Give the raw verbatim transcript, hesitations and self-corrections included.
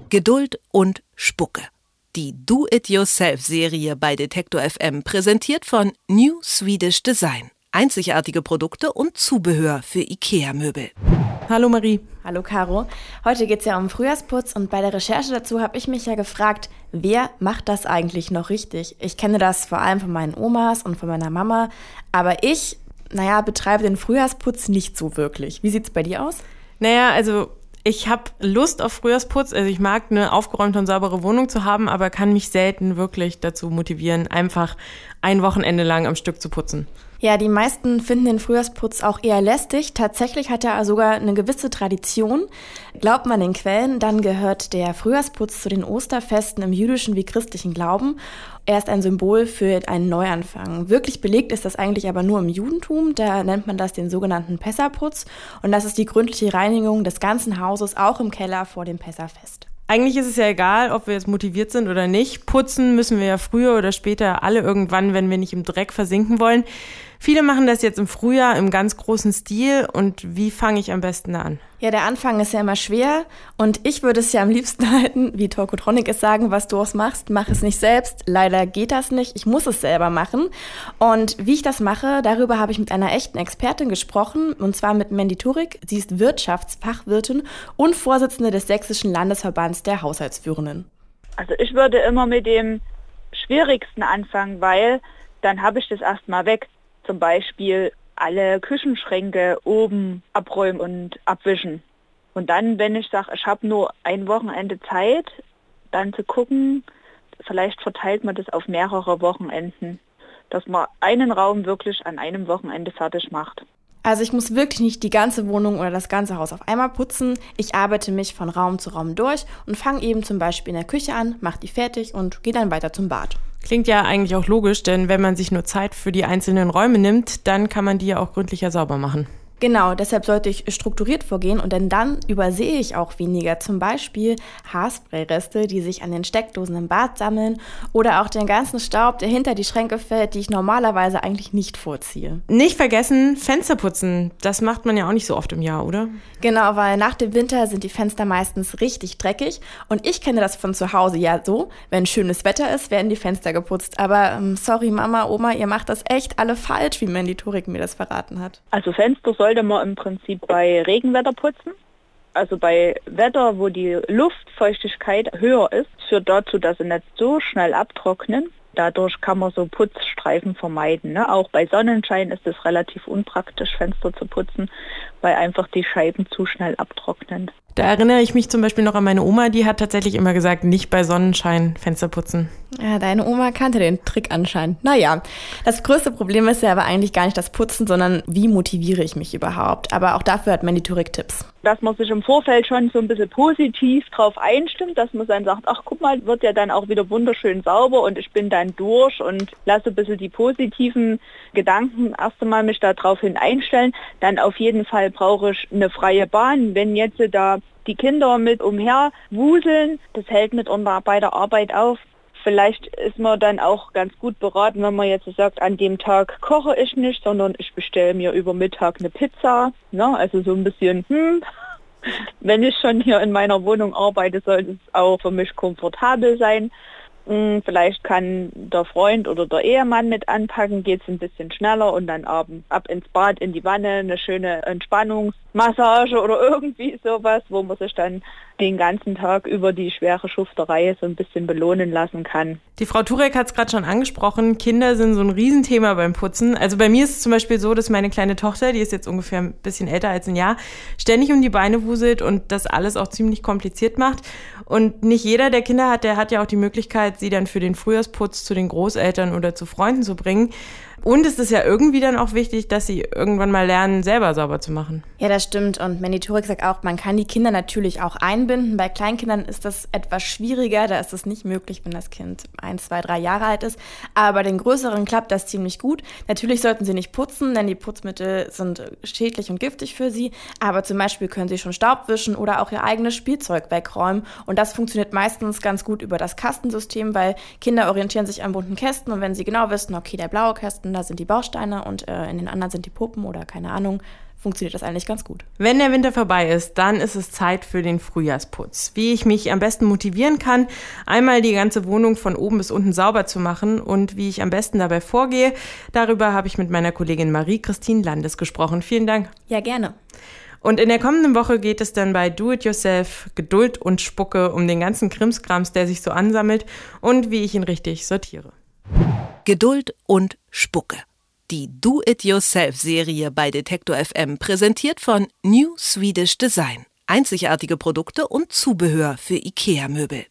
Geduld und Spucke. Die Do-It-Yourself-Serie bei Detektor F M, präsentiert von New Swedish Design. Einzigartige Produkte und Zubehör für IKEA-Möbel. Hallo Marie. Hallo Caro. Heute geht es ja um Frühjahrsputz und bei der Recherche dazu habe ich mich ja gefragt, wer macht das eigentlich noch richtig? Ich kenne das vor allem von meinen Omas und von meiner Mama, aber ich, naja, betreibe den Frühjahrsputz nicht so wirklich. Wie sieht's bei dir aus? Naja, also ich habe Lust auf Frühjahrsputz, also ich mag eine aufgeräumte und saubere Wohnung zu haben, aber kann mich selten wirklich dazu motivieren, einfach ein Wochenende lang am Stück zu putzen. Ja, die meisten finden den Frühjahrsputz auch eher lästig. Tatsächlich hat er sogar eine gewisse Tradition. Glaubt man den Quellen, dann gehört der Frühjahrsputz zu den Osterfesten im jüdischen wie christlichen Glauben. Er ist ein Symbol für einen Neuanfang. Wirklich belegt ist das eigentlich aber nur im Judentum. Da nennt man das den sogenannten Pessachputz. Und das ist die gründliche Reinigung des ganzen Hauses, auch im Keller vor dem Pessachfest. Eigentlich ist es ja egal, ob wir jetzt motiviert sind oder nicht. Putzen müssen wir ja früher oder später alle irgendwann, wenn wir nicht im Dreck versinken wollen. Viele machen das jetzt im Frühjahr im ganz großen Stil. Und wie fange ich am besten da an? Ja, der Anfang ist ja immer schwer und ich würde es ja am liebsten halten, wie Tokotronic es sagen, was du es machst, mach es nicht selbst. Leider geht das nicht, ich muss es selber machen. Und wie ich das mache, darüber habe ich mit einer echten Expertin gesprochen, und zwar mit Mandy Turek. Sie ist Wirtschaftsfachwirtin und Vorsitzende des Sächsischen Landesverbands der Haushaltsführenden. Also ich würde immer mit dem Schwierigsten anfangen, weil dann habe ich das erstmal weg. Zum Beispiel alle Küchenschränke oben abräumen und abwischen. Und dann, wenn ich sage, ich habe nur ein Wochenende Zeit, dann zu gucken, vielleicht verteilt man das auf mehrere Wochenenden, dass man einen Raum wirklich an einem Wochenende fertig macht. Also ich muss wirklich nicht die ganze Wohnung oder das ganze Haus auf einmal putzen. Ich arbeite mich von Raum zu Raum durch und fange eben zum Beispiel in der Küche an, mache die fertig und gehe dann weiter zum Bad. Klingt ja eigentlich auch logisch, denn wenn man sich nur Zeit für die einzelnen Räume nimmt, dann kann man die ja auch gründlicher sauber machen. Genau, deshalb sollte ich strukturiert vorgehen und denn dann übersehe ich auch weniger. Zum Beispiel Haarsprayreste, die sich an den Steckdosen im Bad sammeln oder auch den ganzen Staub, der hinter die Schränke fällt, die ich normalerweise eigentlich nicht vorziehe. Nicht vergessen, Fenster putzen. Das macht man ja auch nicht so oft im Jahr, oder? Genau, weil nach dem Winter sind die Fenster meistens richtig dreckig und ich kenne das von zu Hause ja so, wenn schönes Wetter ist, werden die Fenster geputzt. Aber ähm, sorry Mama, Oma, ihr macht das echt alle falsch, wie Mandy Turek mir das verraten hat. Also Fenster sollte man im Prinzip bei Regenwetter putzen. Also bei Wetter, wo die Luftfeuchtigkeit höher ist, führt dazu, dass sie nicht so schnell abtrocknen. Dadurch kann man so Putzstreifen vermeiden. Ne? Auch bei Sonnenschein ist es relativ unpraktisch, Fenster zu putzen, weil einfach die Scheiben zu schnell abtrocknen. Da erinnere ich mich zum Beispiel noch an meine Oma, die hat tatsächlich immer gesagt, nicht bei Sonnenschein Fenster putzen. Ja, deine Oma kannte den Trick anscheinend. Naja, das größte Problem ist ja aber eigentlich gar nicht das Putzen, sondern wie motiviere ich mich überhaupt. Aber auch dafür hat Mandy Turek Tipps. Dass man sich im Vorfeld schon so ein bisschen positiv drauf einstimmt, dass man dann sagt, ach guck mal, wird ja dann auch wieder wunderschön sauber und ich bin dann durch und lasse ein bisschen die positiven Gedanken erst einmal mich da drauf hin einstellen. Dann auf jeden Fall brauche ich eine freie Bahn. Wenn jetzt da die Kinder mit umher wuseln, das hält mitunter bei der Arbeit auf. Vielleicht ist man dann auch ganz gut beraten, wenn man jetzt sagt, an dem Tag koche ich nicht, sondern ich bestelle mir über Mittag eine Pizza. Ne? Also so ein bisschen, hm, wenn ich schon hier in meiner Wohnung arbeite, sollte es auch für mich komfortabel sein. Vielleicht kann der Freund oder der Ehemann mit anpacken, geht es ein bisschen schneller und dann abends ab ins Bad, in die Wanne, eine schöne Entspannungsmassage oder irgendwie sowas, wo man sich dann den ganzen Tag über die schwere Schufterei so ein bisschen belohnen lassen kann. Die Frau Turek hat es gerade schon angesprochen, Kinder sind so ein Riesenthema beim Putzen. Also bei mir ist es zum Beispiel so, dass meine kleine Tochter, die ist jetzt ungefähr ein bisschen älter als ein Jahr, ständig um die Beine wuselt und das alles auch ziemlich kompliziert macht. Und nicht jeder, der Kinder hat, der hat ja auch die Möglichkeit, sie dann für den Frühjahrsputz zu den Großeltern oder zu Freunden zu bringen. Und es ist ja irgendwie dann auch wichtig, dass sie irgendwann mal lernen, selber sauber zu machen. Ja, das stimmt. Und Mandy Turek sagt auch, man kann die Kinder natürlich auch einbinden. Bei Kleinkindern ist das etwas schwieriger. Da ist es nicht möglich, wenn das Kind ein, zwei, drei Jahre alt ist. Aber bei den Größeren klappt das ziemlich gut. Natürlich sollten sie nicht putzen, denn die Putzmittel sind schädlich und giftig für sie. Aber zum Beispiel können sie schon Staub wischen oder auch ihr eigenes Spielzeug wegräumen. Und das funktioniert meistens ganz gut über das Kastensystem, weil Kinder orientieren sich an bunten Kästen. Und wenn sie genau wissen, okay, der blaue Kasten, da sind die Bausteine und äh, in den anderen sind die Puppen oder keine Ahnung, funktioniert das eigentlich ganz gut. Wenn der Winter vorbei ist, dann ist es Zeit für den Frühjahrsputz. Wie ich mich am besten motivieren kann, einmal die ganze Wohnung von oben bis unten sauber zu machen und wie ich am besten dabei vorgehe, darüber habe ich mit meiner Kollegin Marie-Christine Landes gesprochen. Vielen Dank. Ja, gerne. Und in der kommenden Woche geht es dann bei Do It Yourself, Geduld und Spucke um den ganzen Krimskrams, der sich so ansammelt und wie ich ihn richtig sortiere. Geduld und Spucke. Die Do It Yourself-Serie bei Detektor F M, präsentiert von New Swedish Design. Einzigartige Produkte und Zubehör für IKEA-Möbel.